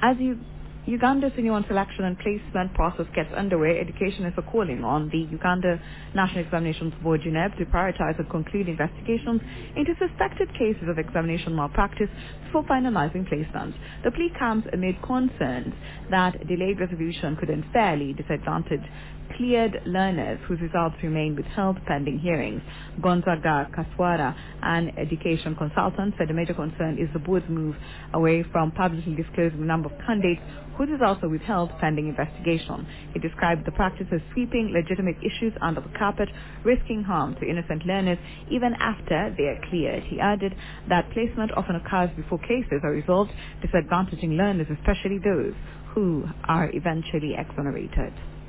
As Uganda's Union selection and placement process gets underway, education is calling on the Uganda National Examinations Board UNEB to prioritize and conclude investigations into suspected cases of examination malpractice before finalizing placements. The plea comes amid concerns that delayed resolution could unfairly disadvantage cleared learners whose results remain withheld pending hearings. Gonzaga Kaswara, an education consultant, said the major concern is the board's move away from publicly disclosing the number of candidates whose results are withheld pending investigation. He described the practice as sweeping legitimate issues under the carpet, risking harm to innocent learners even after they are cleared. He added that placement often occurs before cases are resolved, disadvantaging learners, especially those who are eventually exonerated.